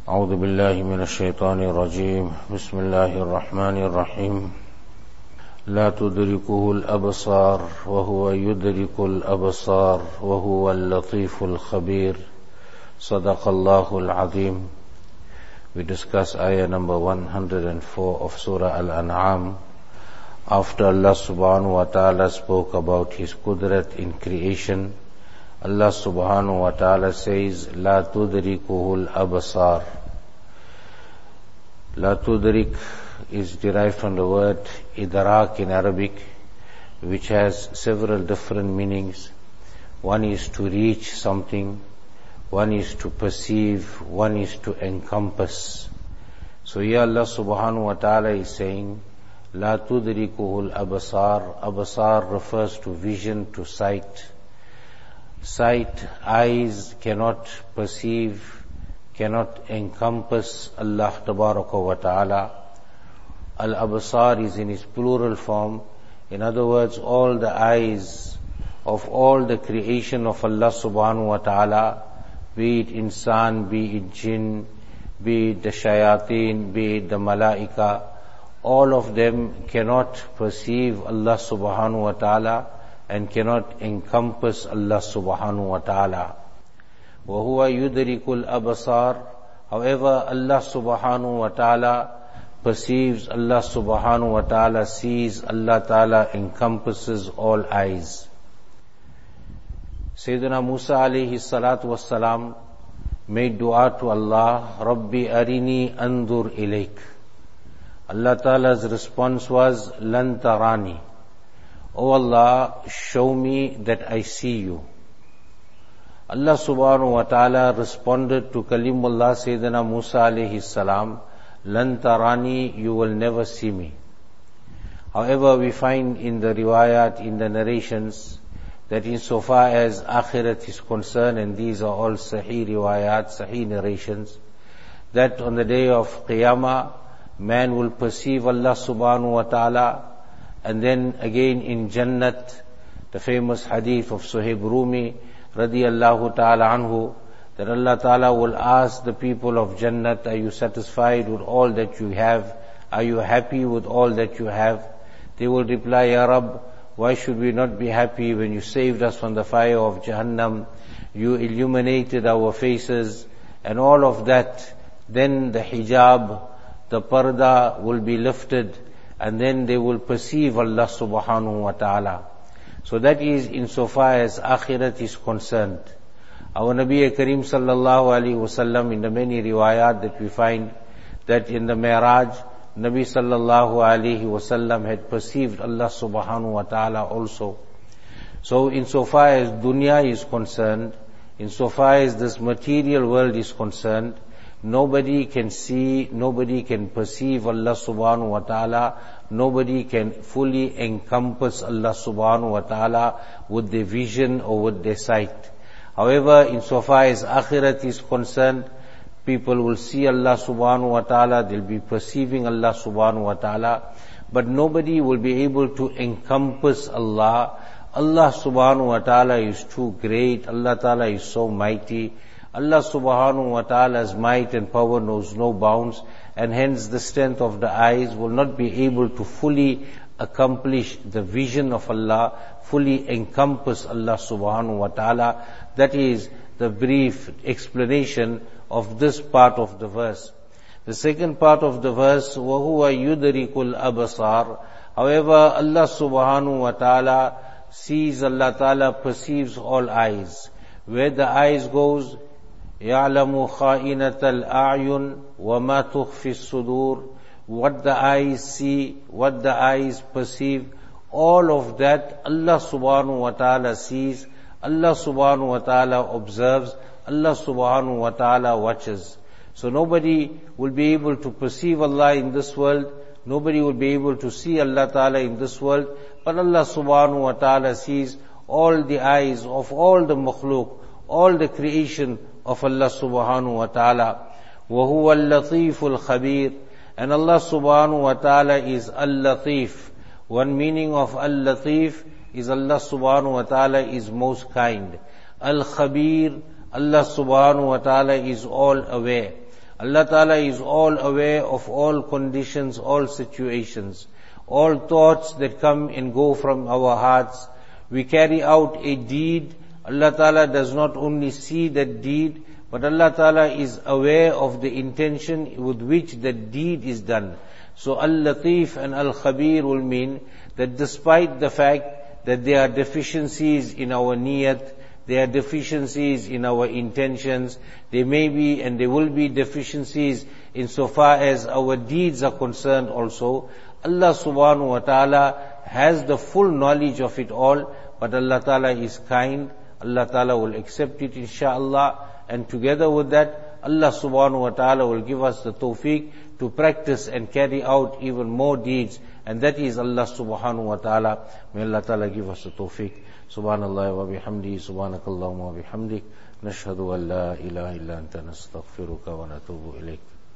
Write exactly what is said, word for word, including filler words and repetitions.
أعوذ بالله من الشيطان الرجيم بسم الله الرحمن الرحيم لا تدركه الأبصار وهو يدرك الأبصار وهو اللطيف الخبير صدق الله العظيم. We discuss ayah number one hundred four of Surah Al-An'am. After Allah subhanahu wa ta'ala spoke about His qudrat in creation, Allah subhanahu wa ta'ala says, La tudrikuhul abasar. La tudrik is derived from the word idrak in Arabic, which has several different meanings. One is to reach something, one is to perceive, one is to encompass. So here Allah subhanahu wa ta'ala is saying, La tudrikuhul abasar. Abasar refers to vision, to sight. Sight, eyes cannot perceive, cannot encompass Allah tabaraka wa ta'ala. Al-abasar is in its plural form. In other words, all the eyes of all the creation of Allah subhanahu wa ta'ala, be it insan, be it jinn, be it the shayateen, be it the malaika, all of them cannot perceive Allah subhanahu wa ta'ala and cannot encompass Allah subhanahu wa ta'ala. وَهُوَ يُدْرِكُ الْأَبْصَارِ. However, Allah subhanahu wa ta'ala perceives, Allah subhanahu wa ta'ala sees, Allah ta'ala encompasses all eyes. Sayyidina Musa alayhi salatu wassalam made dua to Allah, Rabbi arini andur ilayk. Allah ta'ala's response was, Lan tarani. O Allah, show me that I see you. Allah subhanahu wa ta'ala responded to Kalimullah Sayyidina Musa alayhi salam, Lan tarani, you will never see me. However, we find in the riwayat, in the narrations, that insofar as akhirat is concerned, and these are all sahih riwayat, sahih narrations, that on the day of Qiyamah, man will perceive Allah subhanahu wa ta'ala. And then again in Jannat, the famous hadith of Suhaib Rumi radiyallahu ta'ala anhu, that Allah ta'ala will ask the people of Jannat, are you satisfied with all that you have? Are you happy with all that you have? They will reply, Ya Rabb, why should we not be happy when you saved us from the fire of Jahannam? You illuminated our faces and all of that. Then the hijab, the parda will be lifted, and then they will perceive Allah subhanahu wa ta'ala. So that is insofar as akhirat is concerned. Our Nabi Kareem sallallahu alaihi wasallam, in the many riwayat that we find, that in the Mi'raj, Nabi sallallahu alaihi wasallam had perceived Allah subhanahu wa ta'ala also. So insofar as dunya is concerned, insofar as this material world is concerned, nobody can see, nobody can perceive Allah subhanahu wa ta'ala, nobody can fully encompass Allah subhanahu wa ta'ala with their vision or with their sight. However, insofar as akhirat is concerned, people will see Allah subhanahu wa ta'ala, they'll be perceiving Allah subhanahu wa ta'ala, but nobody will be able to encompass Allah. Allah subhanahu wa ta'ala is too great, Allah ta'ala is so mighty. Allah subhanahu wa ta'ala's might and power knows no bounds, and hence the strength of the eyes will not be able to fully accomplish the vision of Allah, fully encompass Allah subhanahu wa ta'ala. That is the brief explanation of this part of the verse. The second part of the verse, وَهُوَ يُدْرِكُ الْأَبْصَارِ. However, Allah subhanahu wa ta'ala sees, Allah ta'ala perceives all eyes. Where the eyes goes, يَعْلَمُ خَائِنَةَ الْأَعْيُنِ وَمَا تُخْفِي الصُّدُورِ. What the eyes see, what the eyes perceive, all of that Allah subhanahu wa ta'ala sees, Allah subhanahu wa ta'ala observes, Allah subhanahu wa ta'ala watches. So nobody will be able to perceive Allah in this world, nobody will be able to see Allah ta'ala in this world, but Allah subhanahu wa ta'ala sees all the eyes of all the makhluk, all the creation of Allah subhanahu wa ta'ala. وَهُوَ اللَّطِيفُ الْخَبِيرُ. And Allah subhanahu wa ta'ala is Al-Latif. One meaning of Al-Latif is Allah subhanahu wa ta'ala is most kind. Al-Khabir, Allah subhanahu wa ta'ala is all aware. Allah Ta'ala is all aware of all conditions, all situations, all thoughts that come and go from our hearts. We carry out a deed, Allah Ta'ala does not only see that deed, but Allah Ta'ala is aware of the intention with which that deed is done. So Al-Latif and Al-Khabir will mean that despite the fact that there are deficiencies in our niyat, there are deficiencies in our intentions, there may be and there will be deficiencies insofar as our deeds are concerned also, Allah subhanahu wa ta'ala has the full knowledge of it all, but Allah Ta'ala is kind, Allah Ta'ala will accept it inshaAllah, and together with that, Allah subhanahu wa ta'ala will give us the tawfiq to practice and carry out even more deeds, and that is Allah subhanahu wa ta'ala. May Allah Ta'ala give us the tawfiq. Subhanallah wa bihamdi, subhanakallahumma wa bihamdik, nashhadu an la ilaha illa anta nastaghfiruka wa natubu ilayk.